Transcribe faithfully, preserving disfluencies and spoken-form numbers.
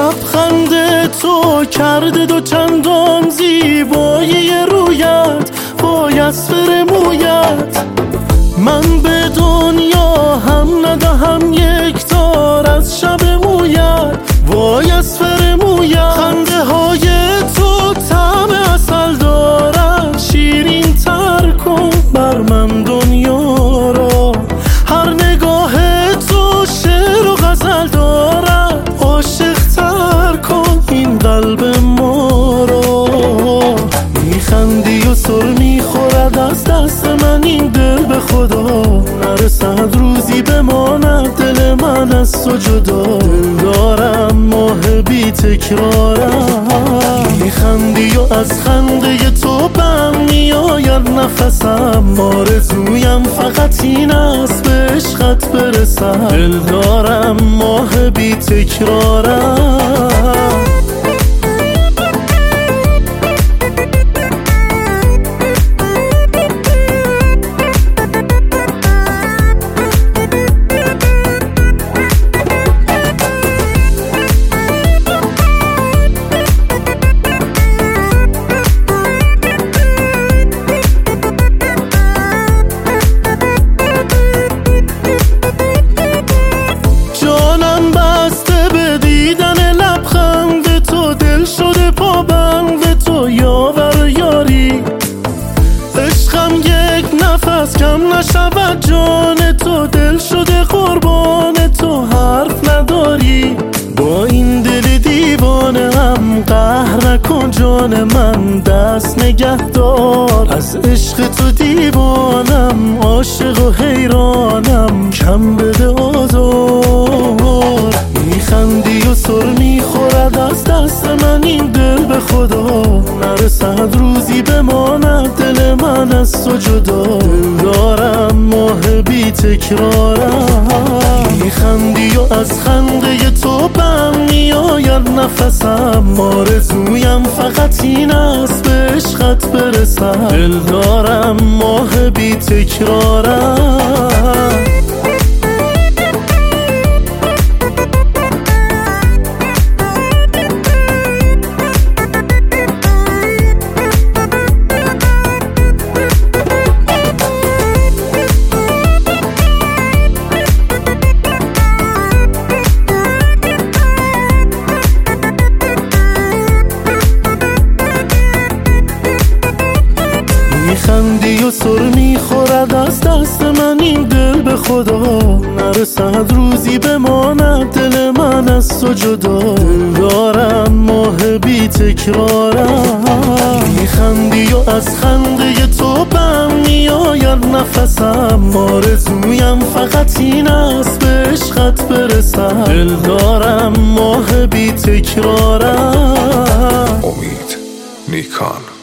لبخند تو کرده دو چندان زیبایی رویت وای از فر مویت. من به دنیا هم ندهم یک تار از شب مویت وای از فر مویت. خنده های تو طعم عسل دارد شیرین تر کن بر من دنیا را. هر نگاه تو شعر و غزل دارد عاشق تر کن این قلب ما را. میخندی و سر میخورد از دست من این دل به خدا. نرسد روزی بماند دل من از تو جدا. دل دارم ماه بی تکرارم. میخندی و از خنده تو بم میآید نفسم. آرزویم فقط این است به عشقت برسم. دل دارم ماه بی تکرارم. کم نشود جان تو دل شده قربان تو حرف نداری. با این دل دیوانه هم قهر نکن جان من دست نگه دار. از عشق تو دیوانم عاشق و حیرانم کم بده آزار. میخندی و سر میخورد از دست من این دل به خدا. نرسد روزی بماند دل من از تو جدا. دل دارم ماه بی تکرارم. میخندی و از خنده تو بم میآید نفسم. آرزویم فقط این است به عشقت برسم. دل دارم ماه بی تکرارم. میخندی و سر میخورد از دست من این دل به خدا. نرسد روزی بماند دل من از تو جدا. دل دارم ماه بی تکرارم. میخندی و از خنده تو بم میآید نفسم. آرزویم فقط این است به عشقت برسم. دل دارم ماه بی تکرارم. امید نیکان.